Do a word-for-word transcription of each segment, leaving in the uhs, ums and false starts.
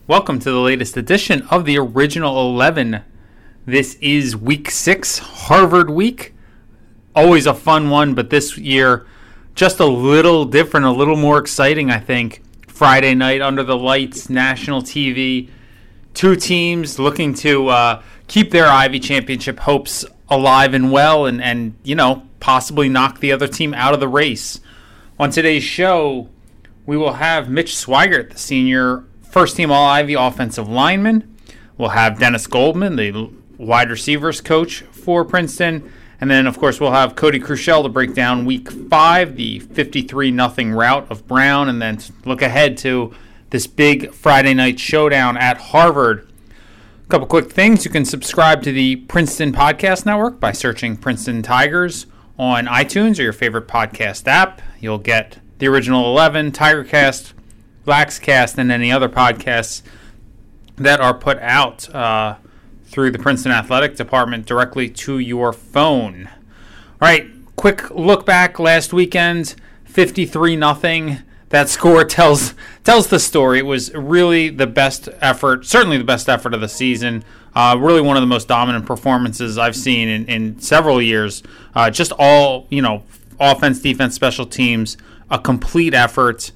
Welcome to the latest edition of the Original eleven. This is week six, Harvard week. Always a fun one, but this year just a little different, a little more exciting, I think. Friday night under the lights, national T V. Two teams looking to uh, keep their Ivy Championship hopes alive and well and, and, you know, possibly knock the other team out of the race. On today's show, we will have Mitch Swigert, the senior first-team All-Ivy offensive lineman. We'll have Dennis Goldman, the wide receivers coach for Princeton. And then, of course, we'll have Cody Crushell to break down week five, the fifty-three nothing rout of Brown, and then look ahead to this big Friday night showdown at Harvard. A couple quick things. You can subscribe to the Princeton Podcast Network by searching Princeton Tigers on iTunes or your favorite podcast app. You'll get the Original eleven, TigerCast, Laxcast, and any other podcasts that are put out uh, through the Princeton Athletic Department directly to your phone. All right, quick look back last weekend, fifty-three nothing. That score tells tells the story. It was really the best effort, certainly the best effort of the season. Uh, really one of the most dominant performances I've seen in, in several years. Uh, just all, you know, offense, defense, special teams, a complete effort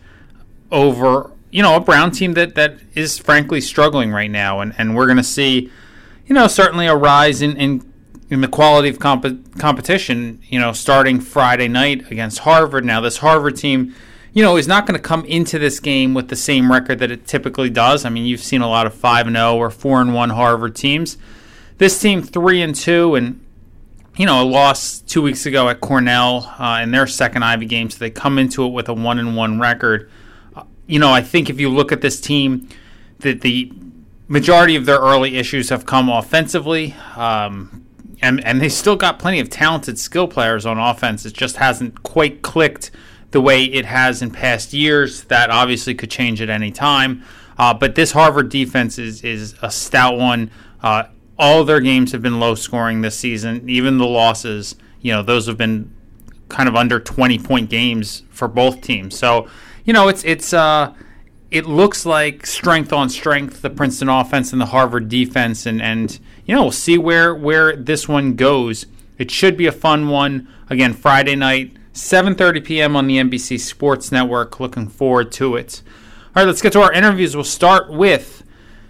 over, you know, a Brown team that, that is frankly struggling right now. And, and we're going to see, you know, certainly a rise in, in, in the quality of comp- competition, you know, starting Friday night against Harvard. Now, this Harvard team, you know, is not going to come into this game with the same record that it typically does. I mean, you've seen a lot of five and oh or four and one Harvard teams. This team three and two, and you know, a loss two weeks ago at Cornell uh, in their second Ivy game, so they come into it with a one and one record. Uh, you know, I think if you look at this team, that the majority of their early issues have come offensively, um, and and they still got plenty of talented skill players on offense. It just hasn't quite clicked the way it has in past years. That obviously could change at any time. Uh, but this Harvard defense is is a stout one. Uh, all their games have been low scoring this season. Even the losses, you know, those have been kind of under twenty point games for both teams. So, you know, it's it's uh, it looks like strength on strength, the Princeton offense and the Harvard defense, and and you know, we'll see where where this one goes. It should be a fun one. Again, Friday night, seven thirty p.m. on the N B C Sports Network. Looking forward to it. All right, let's get to our interviews. We'll start with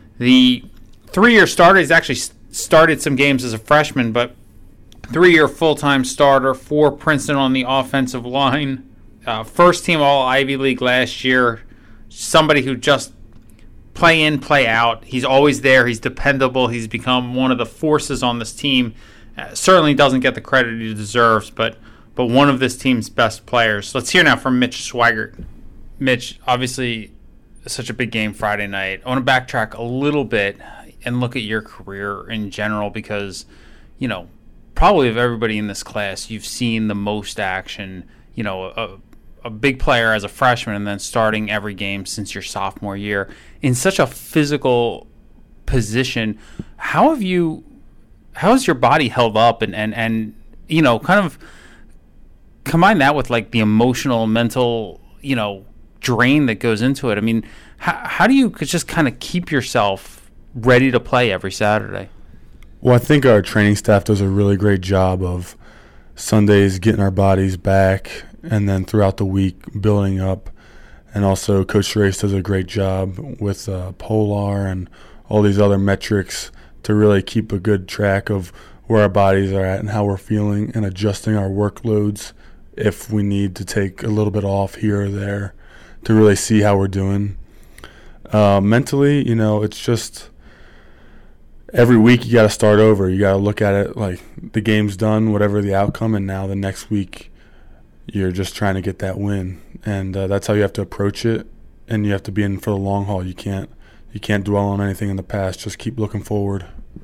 the three-year starter. He's actually started some games as a freshman, but three-year full-time starter for Princeton on the offensive line. Uh, first-team All-Ivy League last year. Somebody who just play in, play out. He's always there. He's dependable. He's become one of the forces on this team. Uh, certainly doesn't get the credit he deserves, but but one of this team's best players. Let's hear now from Mitch Swigert. Mitch, obviously such a big game Friday night. I want to backtrack a little bit and look at your career in general because, you know, probably of everybody in this class, you've seen the most action, you know, a, a big player as a freshman and then starting every game since your sophomore year in such a physical position. How have you, how has your body held up and, and, and you know, kind of combine that with like the emotional, mental, you know, drain that goes into it? I mean, how, how do you just kind of keep yourself ready to play every Saturday? Well, I think our training staff does a really great job of Sundays getting our bodies back and then throughout the week building up. And also Coach Race does a great job with uh, Polar and all these other metrics to really keep a good track of where our bodies are at and how we're feeling and adjusting our workloads if we need to take a little bit off here or there to really see how we're doing. Uh, mentally, you know, it's just every week you got to start over. You got to look at it like the game's done, whatever the outcome, and now the next week you're just trying to get that win. And uh, that's how you have to approach it, and you have to be in for the long haul. You can't you can't dwell on anything in the past. Just keep looking forward.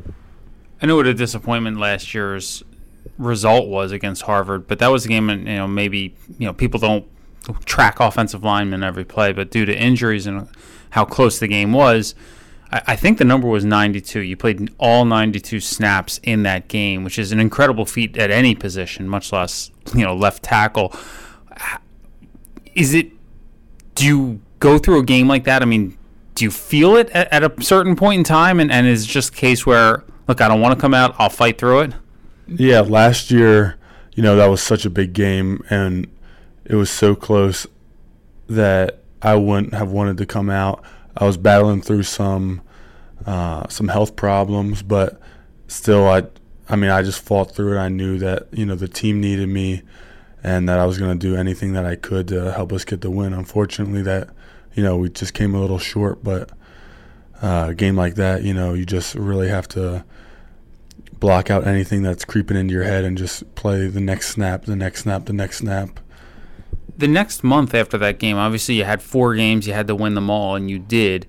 I know what a disappointment last year's result was against Harvard, but that was a game, and you know, maybe you know people don't track offensive linemen every play, but due to injuries and how close the game was, I, I think the number was ninety-two. You played all ninety-two snaps in that game, which is an incredible feat at any position, much less you know left tackle. Is it? Do you go through a game like that? I mean, do you feel it at, at a certain point in time, and, and is it just a case where, look, I don't want to come out, I'll fight through it? Yeah, last year, you know, that was such a big game, and it was so close that I wouldn't have wanted to come out. I was battling through some uh, some health problems, but still, I I mean, I just fought through it. I knew that, you know, the team needed me and that I was going to do anything that I could to help us get the win. Unfortunately, that, you know, we just came a little short, but uh, a game like that, you know, you just really have to block out anything that's creeping into your head and just play the next snap, the next snap, the next snap. The next month after that game, obviously you had four games, you had to win them all, and you did.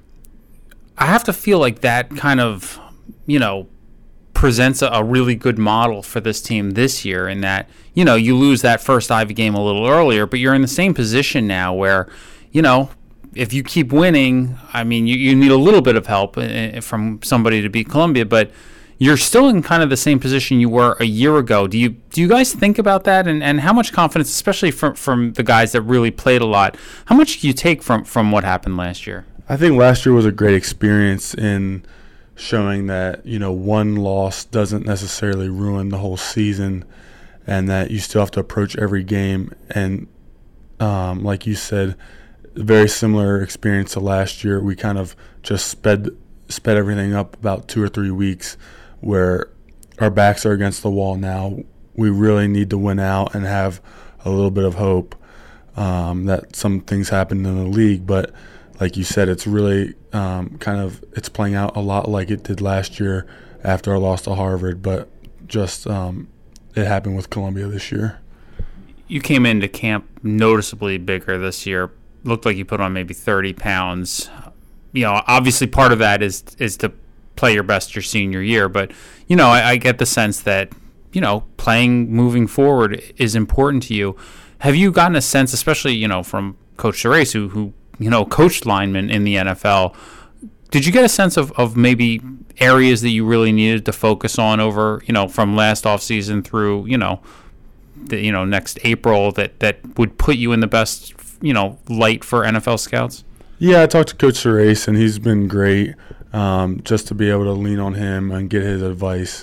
I have to feel like that kind of, you know, presents a, a really good model for this team this year in that, you know, you lose that first Ivy game a little earlier, but you're in the same position now where, you know, if you keep winning, I mean, you, you need a little bit of help from somebody to beat Columbia, but you're still in kind of the same position you were a year ago. Do you do you guys think about that, and, and how much confidence, especially from from the guys that really played a lot, how much do you take from, from what happened last year? I think last year was a great experience in showing that, you know, one loss doesn't necessarily ruin the whole season, and that you still have to approach every game. And um, like you said, very similar experience to last year. We kind of just sped sped everything up about two or three weeks, where our backs are against the wall now. We really need to win out and have a little bit of hope um, that some things happened in the league. But like you said, it's really um, kind of it's playing out a lot like it did last year after our loss to Harvard, but just um, it happened with Columbia this year. You came into camp noticeably bigger this year. Looked like you put on maybe thirty pounds. You know, obviously part of that is is to play your best your senior year, but you know, I, I get the sense that, you know, playing moving forward is important to you. Have you gotten a sense, especially, you know, from Coach Surace, who, who you know, coached linemen in the N F L, did you get a sense of, of maybe areas that you really needed to focus on over, you know, from last offseason through, you know, the, you know, next April that, that would put you in the best, you know, light for N F L scouts? Yeah, I talked to Coach Surace, and he's been great. Um, just to be able to lean on him and get his advice.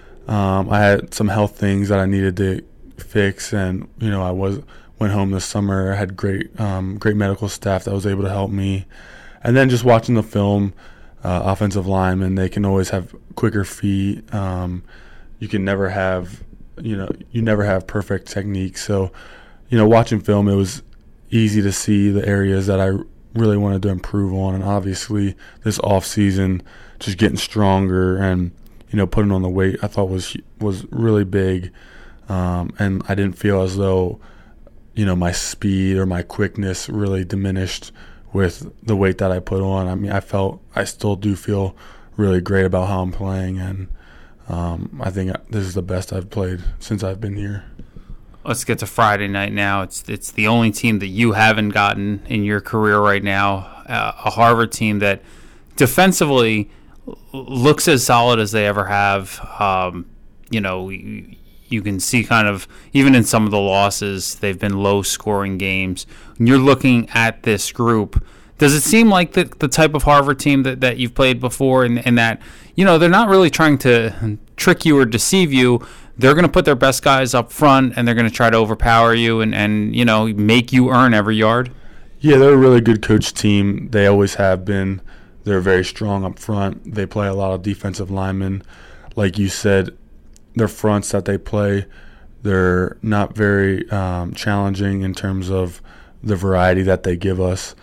Um, I had some health things that I needed to fix, and you know, I was went home this summer. I had great, um, great medical staff that was able to help me. And then just watching the film, uh, offensive linemen, they can always have quicker feet. Um, you can never have, you know, you never have perfect technique. So, you know, watching film, it was easy to see the areas that I really wanted to improve on. And obviously this off season, just getting stronger and, you know, putting on the weight, I thought was was really big. Um, and I didn't feel as though, you know, my speed or my quickness really diminished with the weight that I put on. I mean, I felt, I still do feel really great about how I'm playing, and um, I think this is the best I've played since I've been here. Let's get to Friday night now. It's it's the only team that you haven't gotten in your career right now, uh, a Harvard team that defensively looks as solid as they ever have. Um, you know, you, you can see kind of, even in some of the losses, they've been low-scoring games. When you're looking at this group, does it seem like the, the type of Harvard team that, that you've played before, and, and that, you know, they're not really trying to trick you or deceive you? They're going to put their best guys up front, and they're going to try to overpower you and, and, you know, make you earn every yard? Yeah, they're a really good coach team. They always have been. They're very strong up front. They play a lot of defensive linemen. Like you said, their fronts that they play, they're not very um, challenging in terms of the variety that they give us.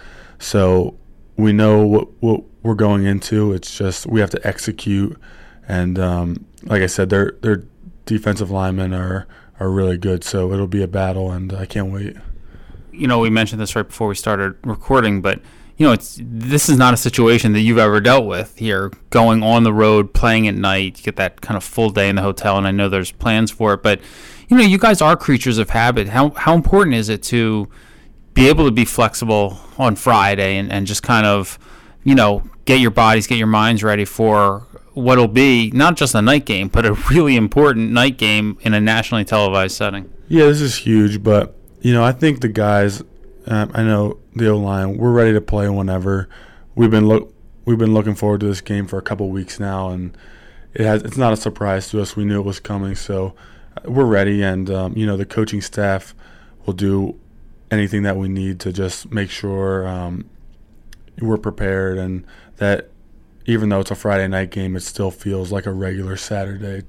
So we know what, what we're going into. It's just we have to execute. And um, like I said, they're they're defensive linemen are, are really good, so it'll be a battle, and I can't wait. You know, we mentioned this right before we started recording, but, you know, it's this is not a situation that you've ever dealt with here, going on the road, playing at night, you get that kind of full day in the hotel, and I know there's plans for it, but, you know, you guys are creatures of habit. How how important is it to be able to be flexible on Friday and, and just kind of, you know, get your bodies, get your minds ready for what'll be not just a night game, but a really important night game in a nationally televised setting? Yeah, this is huge, but, you know, I think the guys, um, I know the O-line, we're ready to play whenever. we've been look we've been looking forward to this game for a couple weeks now, and it has it's not a surprise to us. We knew it was coming, so we're ready, and um, you know the coaching staff will do anything that we need to just make sure um, we're prepared, and that even though it's a Friday night game, it still feels like a regular Saturday.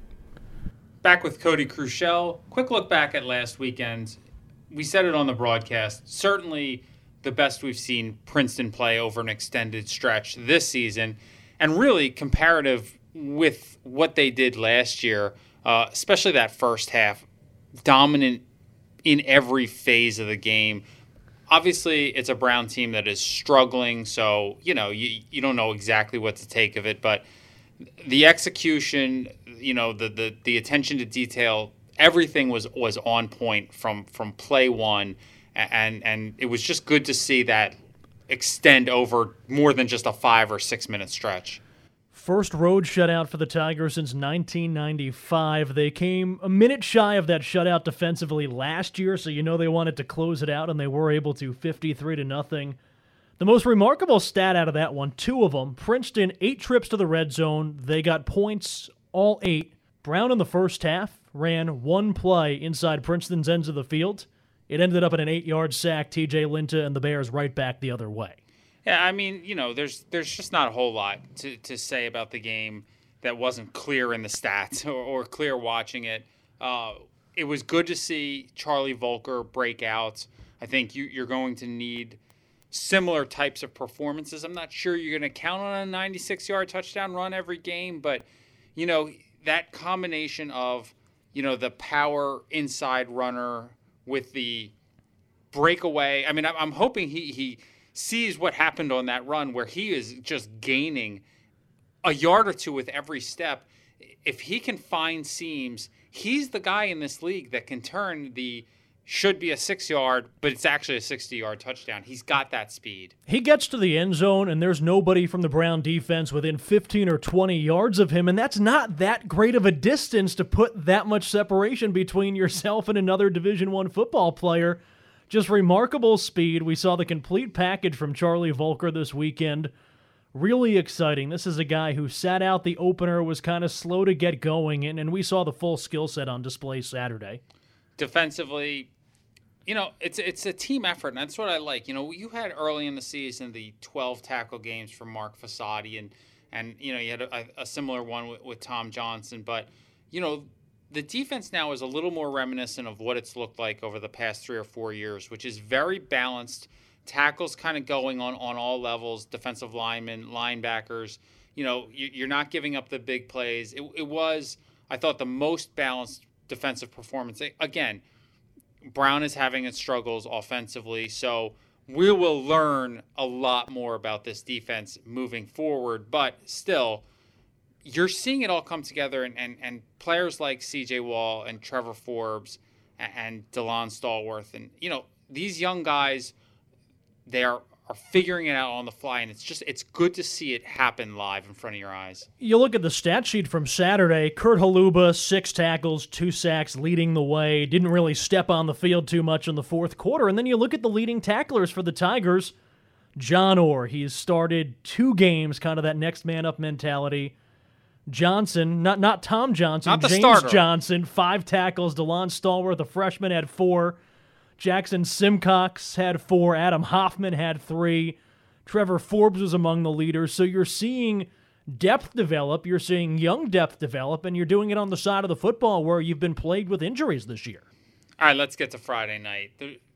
Back with Cody Crushell. Quick look back at last weekend. We said it on the broadcast. Certainly the best we've seen Princeton play over an extended stretch this season, and really comparative with what they did last year, uh, especially that first half, dominant in every phase of the game. Obviously, it's a Brown team that is struggling, so you know you you don't know exactly what to take of it, but the execution, you know, the the, the attention to detail, everything was, was on point from, from play one, and and it was just good to see that extend over more than just a five or six minute stretch. First road shutout for the Tigers since nineteen ninety-five. They came a minute shy of that shutout defensively last year, so you know they wanted to close it out, and they were able to, fifty-three to nothing. The most remarkable stat out of that one, two of them, Princeton, eight trips to the red zone. They got points, all eight. Brown in the first half ran one play inside Princeton's ends of the field. It ended up in an eight-yard sack, T J Linta and the Bears right back the other way. Yeah, I mean, you know, there's there's just not a whole lot to, to say about the game that wasn't clear in the stats or, or clear watching it. Uh, it was good to see Charlie Volker break out. I think you, you're going to need similar types of performances. I'm not sure you're going to count on a ninety-six-yard touchdown run every game, but, you know, that combination of, you know, the power inside runner with the breakaway. I mean, I'm hoping he he – sees what happened on that run where he is just gaining a yard or two with every step. If he can find seams, he's the guy in this league that can turn the should be a six-yard, but it's actually a sixty-yard touchdown. He's got that speed. He gets to the end zone, and there's nobody from the Brown defense within fifteen or twenty yards of him, and that's not that great of a distance to put that much separation between yourself and another Division One football player. Just remarkable speed. We saw the complete package from Charlie Volker this weekend. Really exciting. This is a guy who sat out the opener, was kind of slow to get going, and, and we saw the full skill set on display Saturday. Defensively, you know, it's it's a team effort, and that's what I like. You know, you had early in the season the twelve tackle games from Mark Fasadi, and, and you know, you had a, a similar one with, with Tom Johnson, but, you know, the defense now is a little more reminiscent of what it's looked like over the past three or four years, which is very balanced. Tackles kind of going on, on all levels, defensive linemen, linebackers. You know, you're not giving up the big plays. It, it was, I thought, the most balanced defensive performance. Again, Brown is having its struggles offensively, so we will learn a lot more about this defense moving forward, but still, you're seeing it all come together, and, and, and players like C J Wall and Trevor Forbes and, and DeLon Stallworth, and, you know, these young guys, they are, are figuring it out on the fly, and it's just, it's good to see it happen live in front of your eyes. You look at the stat sheet from Saturday, Kurt Haluba, six tackles, two sacks, leading the way, didn't really step on the field too much in the fourth quarter, and then you look at the leading tacklers for the Tigers, John Orr, he's started two games, kind of that next man up mentality. Johnson, not not Tom Johnson, not the James starter. Johnson, five tackles. DeLon Stallworth, a freshman, had four. Jackson Simcox had four. Adam Hoffman had three. Trevor Forbes was among the leaders. So you're seeing depth develop. You're seeing young depth develop, and you're doing it on the side of the football where you've been plagued with injuries this year. All right, let's get to Friday night.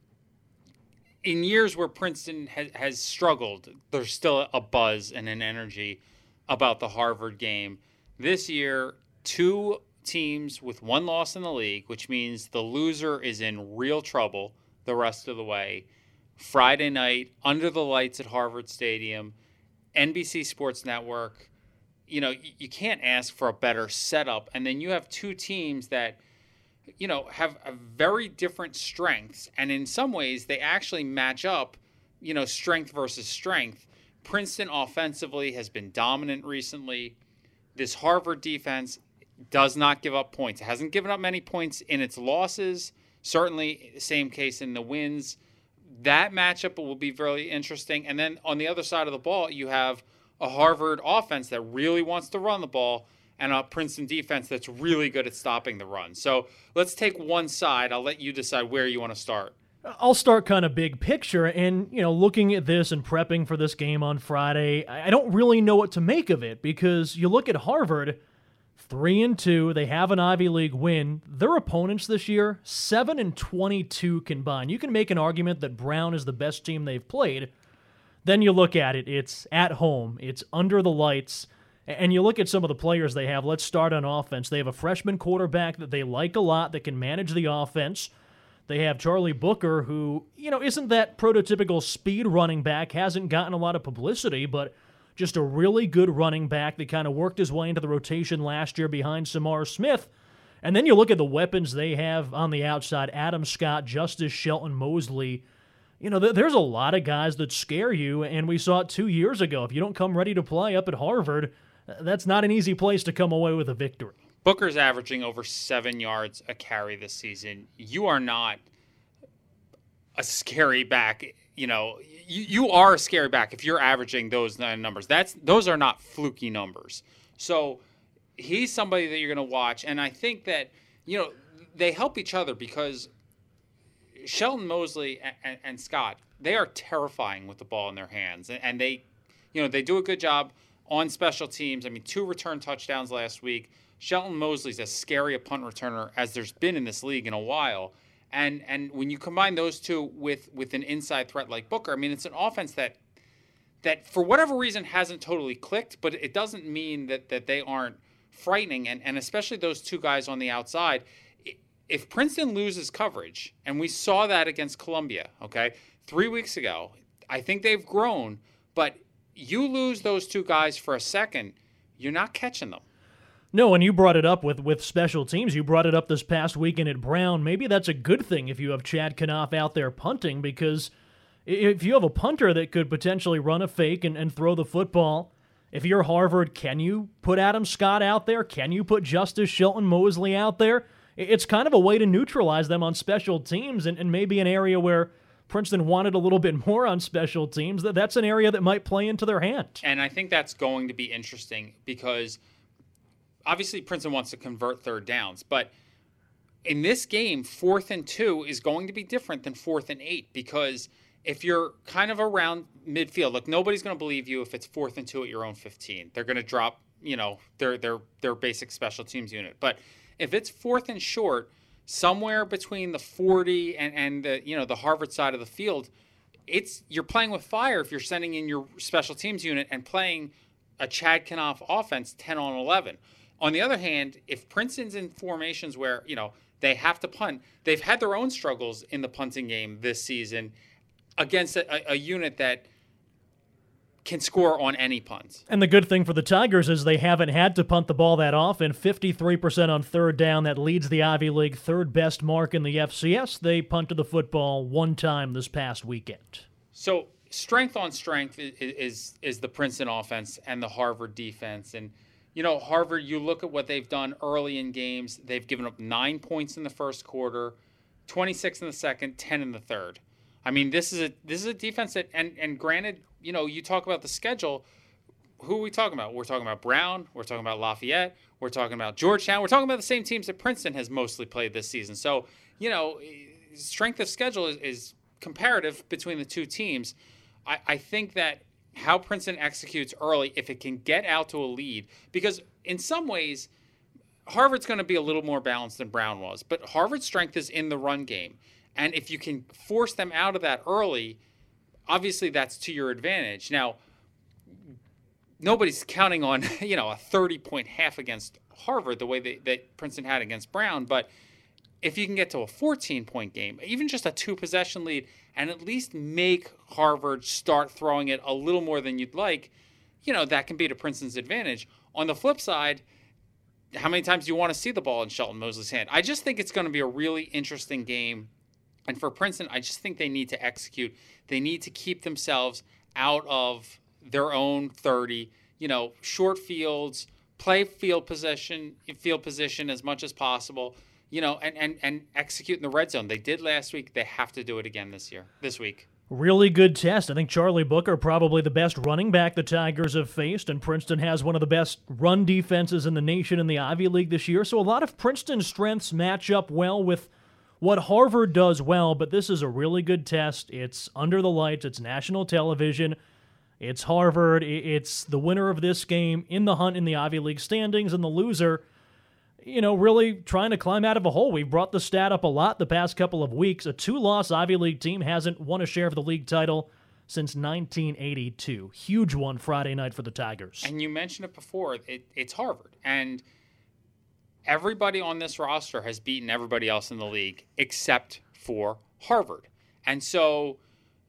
In years where Princeton has, has struggled, there's still a buzz and an energy about the Harvard game. This year, two teams with one loss in the league, which means the loser is in real trouble the rest of the way. Friday night, under the lights at Harvard Stadium, N B C Sports Network. You know, you can't ask for a better setup. And then you have two teams that, you know, have a very different strengths. And in some ways, they actually match up, you know, strength versus strength. Princeton offensively has been dominant recently. This Harvard defense does not give up points. It hasn't given up many points in its losses. Certainly, same case in the wins. that matchup will be very interesting. And then on the other side of the ball, you have a Harvard offense that really wants to run the ball and a Princeton defense that's really good at stopping the run. So let's take one side. I'll let you decide where you want to start. I'll start kind of big picture, and, you know, looking at this and prepping for this game on Friday, I don't really know what to make of it, because you look at Harvard, three and two, they have an Ivy League win. Their opponents this year, seven and twenty-two combined. You can make an argument that Brown is the best team they've played. Then you look at it, it's at home, it's under the lights, and you look at some of the players they have. Let's start on offense. They have a freshman quarterback that they like a lot that can manage the offense. They have Charlie Booker, who, you know, isn't that prototypical speed running back, hasn't gotten a lot of publicity, but just a really good running back that kind of worked his way into the rotation last year behind Samar Smith. And then you look at the weapons they have on the outside, Adam Scott, Justice Shelton Mosley. You know, th- there's a lot of guys that scare you, and we saw it two years ago. If you don't come ready to play up at Harvard, that's not an easy place to come away with a victory. Booker's averaging over seven yards a carry this season. You are not a scary back. You know, you, you are a scary back if you're averaging those numbers. That's those are not fluky numbers. So he's somebody that you're going to watch, and I think that, you know, they help each other because Shelton Mosley and, and, and Scott, they are terrifying with the ball in their hands, and, and they, you know, they do a good job on special teams. I mean, two return touchdowns last week. Shelton Mosley's as scary a punt returner as there's been in this league in a while. And and when you combine those two with, with an inside threat like Booker, I mean, it's an offense that that for whatever reason hasn't totally clicked, but it doesn't mean that, that they aren't frightening. And, and especially those two guys on the outside. If Princeton loses coverage, and we saw that against Columbia, okay, three weeks ago, I think they've grown, but you lose those two guys for a second, you're not catching them. No, and you brought it up with, with special teams. You brought it up this past weekend at Brown. Maybe that's a good thing if you have Chad Knopf out there punting, because if you have a punter that could potentially run a fake and, and throw the football, if you're Harvard, can you put Adam Scott out there? Can you put Justice Shelton Mosley out there? It's kind of a way to neutralize them on special teams, and, and maybe an area where Princeton wanted a little bit more on special teams. That That's an area that might play into their hand. And I think that's going to be interesting because obviously Princeton wants to convert third downs, but in this game, fourth and two is going to be different than fourth and eight, because if you're kind of around midfield, look, nobody's going to believe you if it's fourth and two at your own fifteen. They're going to drop, you know, their their their basic special teams unit. But if it's fourth and short, somewhere between the forty and, and the, you know, the Harvard side of the field, it's you're playing with fire if you're sending in your special teams unit and playing a Chad Knopf offense ten on eleven. On the other hand, if Princeton's in formations where, you know, they have to punt, they've had their own struggles in the punting game this season against a, a unit that can score on any punt. And the good thing for the Tigers is they haven't had to punt the ball that often. fifty-three percent on third down. That leads the Ivy League, third best mark in the F C S. They punted the football one time this past weekend. So strength on strength is is, is the Princeton offense and the Harvard defense. And, you know, Harvard, you look at what they've done early in games. They've given up nine points in the first quarter, twenty-six in the second, ten in the third. I mean, this is a this is a defense that, and, and granted, you know, you talk about the schedule, who are we talking about? We're talking about Brown, we're talking about Lafayette, we're talking about Georgetown, we're talking about the same teams that Princeton has mostly played this season. So, you know, strength of schedule is, is comparative between the two teams. I, I think that how Princeton executes early, if it can get out to a lead, because in some ways, Harvard's going to be a little more balanced than Brown was, but Harvard's strength is in the run game. And if you can force them out of that early, obviously that's to your advantage. Now, nobody's counting on, you know, a thirty-point half against Harvard the way that, that Princeton had against Brown. But if you can get to a fourteen-point game, even just a two-possession lead, and at least make Harvard start throwing it a little more than you'd like, you know, that can be to Princeton's advantage. On the flip side, how many times do you want to see the ball in Shelton Mosley's hand? I just think it's going to be a really interesting game. And for Princeton, I just think they need to execute. They need to keep themselves out of their own thirty, you know, short fields, play field position, field position as much as possible. you know, and, and, and execute in the red zone. They did last week. They have to do it again this year, this week. Really good test. I think Charlie Booker, probably the best running back the Tigers have faced, and Princeton has one of the best run defenses in the nation in the Ivy League this year. So a lot of Princeton's strengths match up well with what Harvard does well, but this is a really good test. It's under the lights. It's national television. It's Harvard. It's the winner of this game in the hunt in the Ivy League standings, and the loser, you know, really trying to climb out of a hole. We've brought the stat up a lot the past couple of weeks. A two-loss Ivy League team hasn't won a share of the league title since nineteen eighty-two. Huge one Friday night for the Tigers. And you mentioned it before. It, it's Harvard. And everybody on this roster has beaten everybody else in the league except for Harvard. And so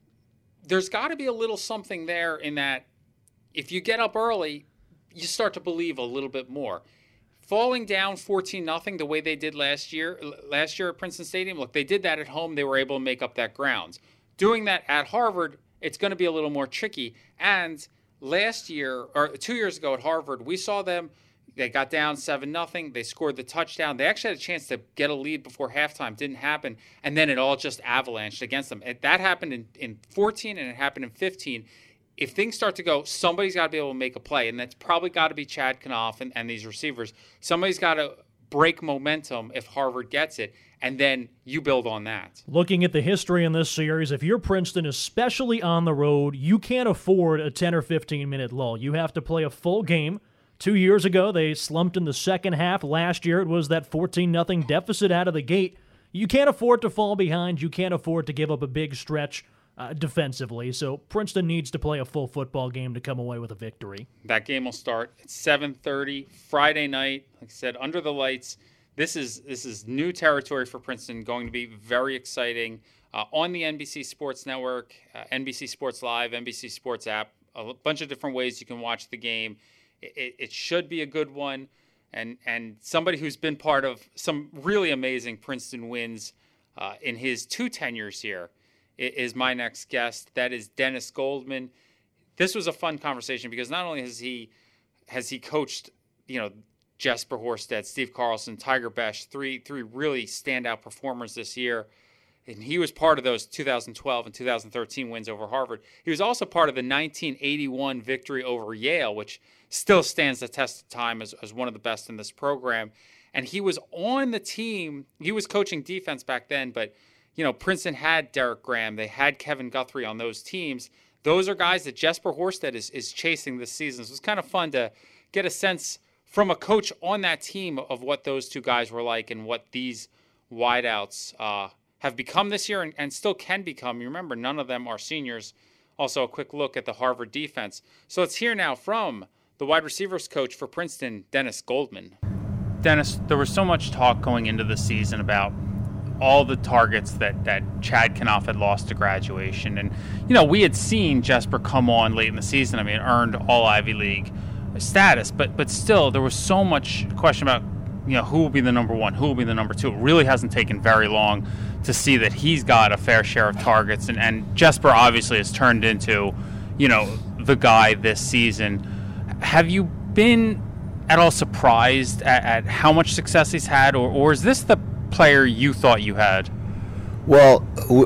there's got to be a little something there in that if you get up early, you start to believe a little bit more. Falling down fourteen nothing the way they did last year, last year at Princeton Stadium, look, they did that at home. They were able to make up that ground. Doing that at Harvard, it's going to be a little more tricky. And last year, or two years ago at Harvard, we saw them, they got down seven nothing. They scored the touchdown. They actually had a chance to get a lead before halftime. Didn't happen. And then it all just avalanched against them. That happened in, in fourteen and it happened in fifteen. If things start to go, somebody's got to be able to make a play, and that's probably got to be Chad Knopf and, and these receivers. Somebody's got to break momentum if Harvard gets it, and then you build on that. Looking at the history in this series, if you're Princeton, especially on the road, you can't afford a ten or fifteen minute lull. You have to play a full game. Two years ago, they slumped in the second half. Last year, it was that fourteen nothing deficit out of the gate. You can't afford to fall behind. You can't afford to give up a big stretch Uh, defensively, so Princeton needs to play a full football game to come away with a victory. That game will start at seven thirty Friday night. Like I said, under the lights. This is this is new territory for Princeton. Going to be very exciting uh, on the N B C Sports Network, uh, N B C Sports Live, N B C Sports app. A bunch of different ways you can watch the game. It, it should be a good one, and and somebody who's been part of some really amazing Princeton wins uh, in his two tenures here is my next guest. That is Dennis Goldman. This was a fun conversation because not only has he has he coached, you know, Jesper Horsted, Steve Carlson, Tiger Besh, three three really standout performers this year, and he was part of those two thousand twelve and two thousand thirteen wins over Harvard. He was also part of the nineteen eighty-one victory over Yale, which still stands the test of time as, as one of the best in this program. And he was on the team. He was coaching defense back then, but you know, Princeton had Derek Graham. They had Kevin Guthrie on those teams. Those are guys that Jesper Horsted is, is chasing this season. So it's kind of fun to get a sense from a coach on that team of what those two guys were like and what these wideouts uh, have become this year and, and still can become. You remember, none of them are seniors. Also, a quick look at the Harvard defense. So let's hear now from the wide receivers coach for Princeton, Dennis Goldman. Dennis, there was so much talk going into the season about all the targets that, that Chad Knopf had lost to graduation. And, you know, we had seen Jesper come on late in the season. I mean, earned all Ivy League status, but but still there was so much question about, you know, who will be the number one, who will be the number two. It really hasn't taken very long to see that he's got a fair share of targets. And, and Jesper obviously has turned into, you know, the guy this season. Have you been at all surprised at, at how much success he's had, or, or is this the player you thought you had? Well,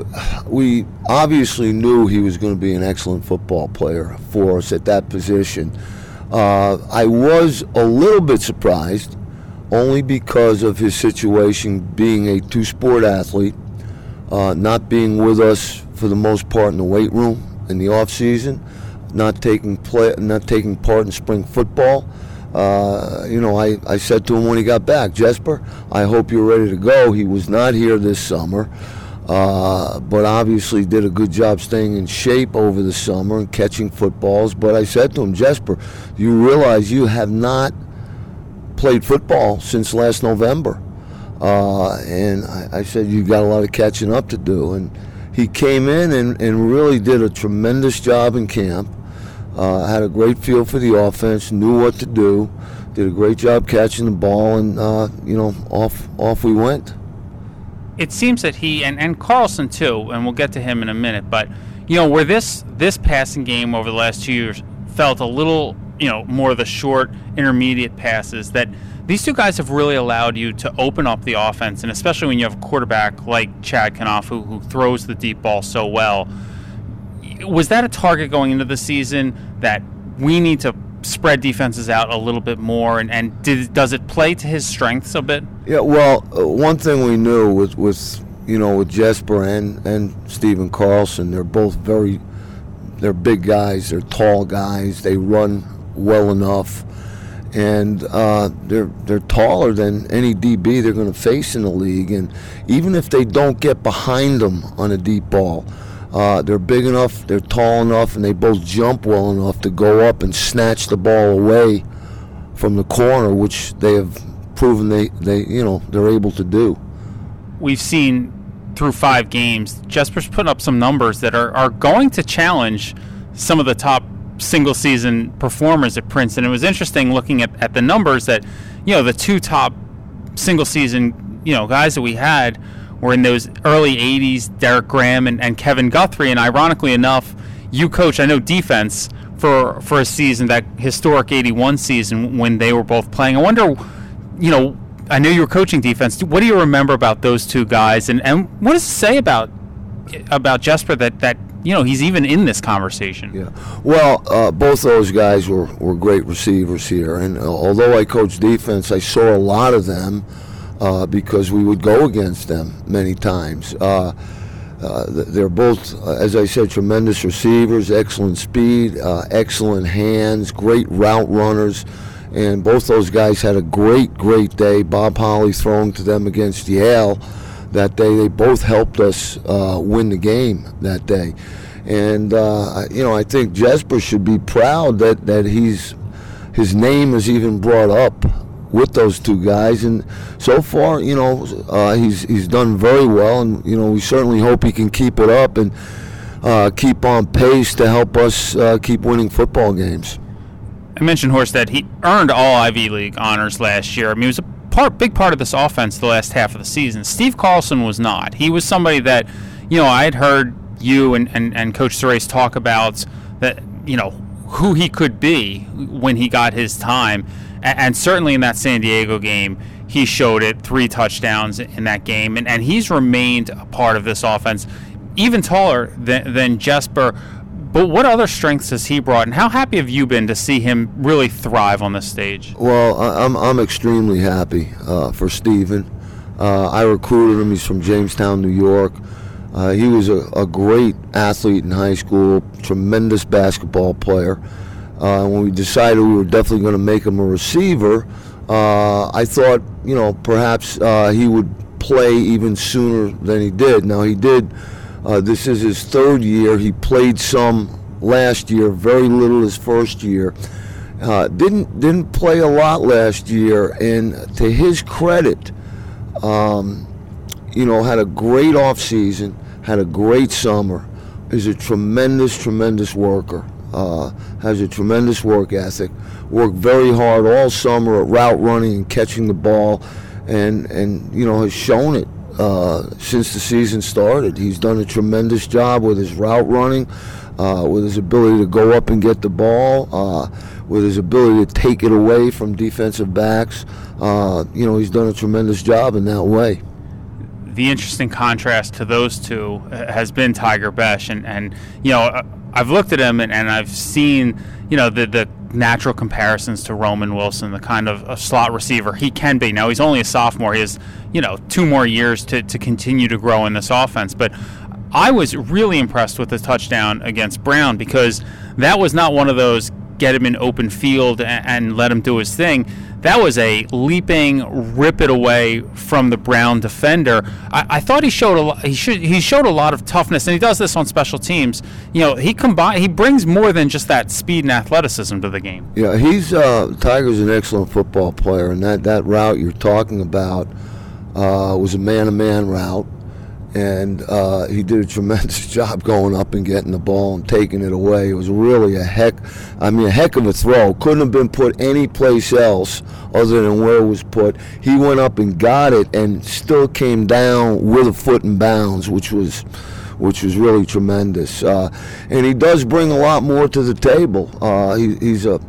we obviously knew he was going to be an excellent football player for us at that position. Uh, I was a little bit surprised, only because of his situation being a two-sport athlete, uh, not being with us for the most part in the weight room in the off season, not taking play, not taking part in spring football. Uh, you know, I, I said to him when he got back, Jesper, I hope you're ready to go. He was not here this summer, uh, but obviously did a good job staying in shape over the summer and catching footballs. But I said to him, Jesper, you realize you have not played football since last November. Uh, and I, I said, you've got a lot of catching up to do. And he came in and, and really did a tremendous job in camp. Uh, had a great feel for the offense, knew what to do, did a great job catching the ball, and, uh, you know, off off we went. It seems that he, and, and Carlson too, and we'll get to him in a minute, but, you know, where this, this passing game over the last two years felt a little you know, more of the short, intermediate passes, that these two guys have really allowed you to open up the offense, and especially when you have a quarterback like Chad Kanoff who, who throws the deep ball so well. Was that a target going into the season, that we need to spread defenses out a little bit more, and, and did, does it play to his strengths a bit? Yeah, well, uh, one thing we knew was, was you know, with Jesper and, and Steven Carlson, they're both very, they're big guys, they're tall guys, they run well enough, and uh, they're they're taller than any D B they're going to face in the league, and even if they don't get behind them on a deep ball, uh, they're big enough, they're tall enough, and they both jump well enough to go up and snatch the ball away from the corner, which they have proven they, they you know they're able to do. We've seen through five games, Jesper's putting up some numbers that are, are going to challenge some of the top single season performers at Princeton. It was interesting looking at, at the numbers that, you know, the two top single season, you know, guys that we had were in those early eighties, Derek Graham and, and Kevin Guthrie. And ironically enough, you coach, I know, defense for for a season, that historic eighty-one season when they were both playing. I wonder, you know, I know you were coaching defense. What do you remember about those two guys, and, and what does it say about about Jesper that, that you know, he's even in this conversation? Yeah, well, uh, both those guys were, were great receivers here, and uh, although I coached defense, I saw a lot of them uh, because we would go against them many times. Uh, uh, they're both, uh, as I said, tremendous receivers, excellent speed, uh, excellent hands, great route runners. And both those guys had a great, great day. Bob Holly throwing to them against Yale that day. They both helped us uh, win the game that day. And, uh, you know, I think Jesper should be proud that, that he's his name is even brought up with those two guys. And so far, you know, uh, he's he's done very well. And, you know, we certainly hope he can keep it up and uh, keep on pace to help us uh, keep winning football games. I mentioned, Horst, that he earned all Ivy League honors last year. I mean, he was a part, big part of this offense the last half of the season. Steve Carlson was not. He was somebody that, you know, I had heard you and, and, and Coach Surace talk about, that, you know, who he could be when he got his time. And, and certainly in that San Diego game, he showed it, three touchdowns in that game. And, and he's remained a part of this offense, even taller than, than Jesper. But what other strengths has he brought, and how happy have you been to see him really thrive on this stage? Well, I'm I'm extremely happy uh, for Steven. Uh, I recruited him. He's from Jamestown, New York. Uh, he was a, a great athlete in high school, tremendous basketball player. Uh, when we decided we were definitely going to make him a receiver, uh, I thought, you know, perhaps uh, he would play even sooner than he did. Now, he did. Uh, this is his third year. He played some last year, very little his first year. Uh, didn't didn't play a lot last year, and to his credit, um, you know, had a great off season, had a great summer. Is a tremendous, tremendous worker. Uh, has a tremendous work ethic. Worked very hard all summer at route running and catching the ball, and and you know, has shown it. Uh, since the season started. He's done a tremendous job with his route running, uh, with his ability to go up and get the ball, uh, with his ability to take it away from defensive backs. Uh, you know, he's done a tremendous job in that way. The interesting contrast to those two has been Tiger Besh, and, and you know, I've looked at him and, and I've seen, you know, the the natural comparisons to Roman Wilson, the kind of a slot receiver he can be. Now, he's only a sophomore. He has, you know, two more years to, to continue to grow in this offense. But I was really impressed with the touchdown against Brown, because that was not one of those get him in open field and, and let him do his thing. That was a leaping, rip it away from the Brown defender. I, I thought he showed a lot, he should he showed a lot of toughness, and he does this on special teams. You know, he combine he brings more than just that speed and athleticism to the game. Yeah, he's uh, Tiger's an excellent football player, and that, that route you're talking about uh, was a man-to-man route. And uh, he did a tremendous job going up and getting the ball and taking it away. It was really a heck, I mean, a heck of a throw. Couldn't have been put anyplace else other than where it was put. He went up and got it and still came down with a foot in bounds, which was, which was really tremendous. Uh, and he does bring a lot more to the table. Uh, he, he's a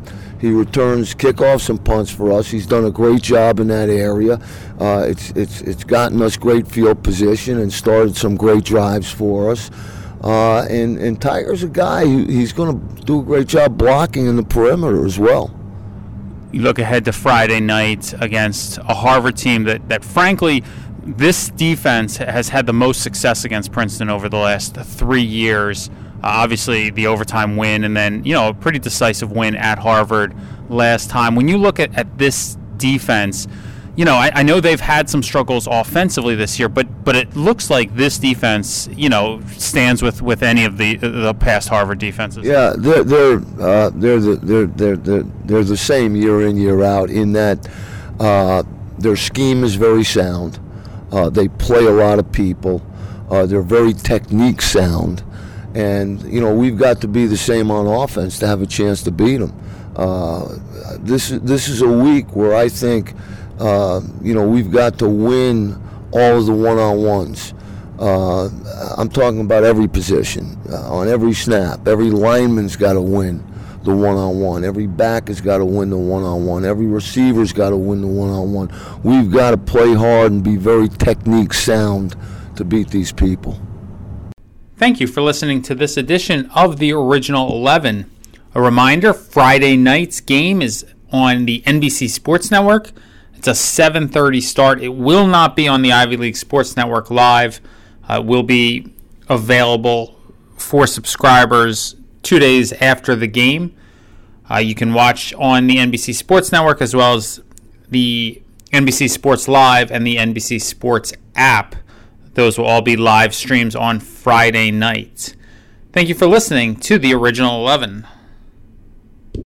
He returns kickoffs and punts for us. He's done a great job in that area. Uh, it's it's it's gotten us great field position and started some great drives for us. Uh, and, and Tiger's a guy who he's going to do a great job blocking in the perimeter as well. You look ahead to Friday night against a Harvard team that, that frankly, this defense has had the most success against Princeton over the last three years. Uh, obviously, the overtime win and then, you know, a pretty decisive win at Harvard last time. When you look at, at this defense, you know, I, I know they've had some struggles offensively this year, but but it looks like this defense, you know, stands with, with any of the the past Harvard defenses. Yeah, they're they're uh, they're, the, they're they're they're they're the same year in year out in that uh, their scheme is very sound. Uh, they play a lot of people. Uh, they're very technique sound, and you know we've got to be the same on offense to have a chance to beat them. Uh, this this is a week where I think. Uh, you know, we've got to win all of the one-on-ones. Uh, I'm talking about every position, uh, on every snap. Every lineman's got to win the one-on-one. Every back has got to win the one-on-one. Every receiver's got to win the one-on-one. We've got to play hard and be very technique sound to beat these people. Thank you for listening to this edition of the Original eleven. A reminder, Friday night's game is on the N B C Sports Network. It's a seven thirty start. It will not be on the Ivy League Sports Network Live. Uh, it will be available for subscribers two days after the game. Uh, you can watch on the N B C Sports Network as well as the N B C Sports Live and the N B C Sports app. Those will all be live streams on Friday night. Thank you for listening to the Original eleven.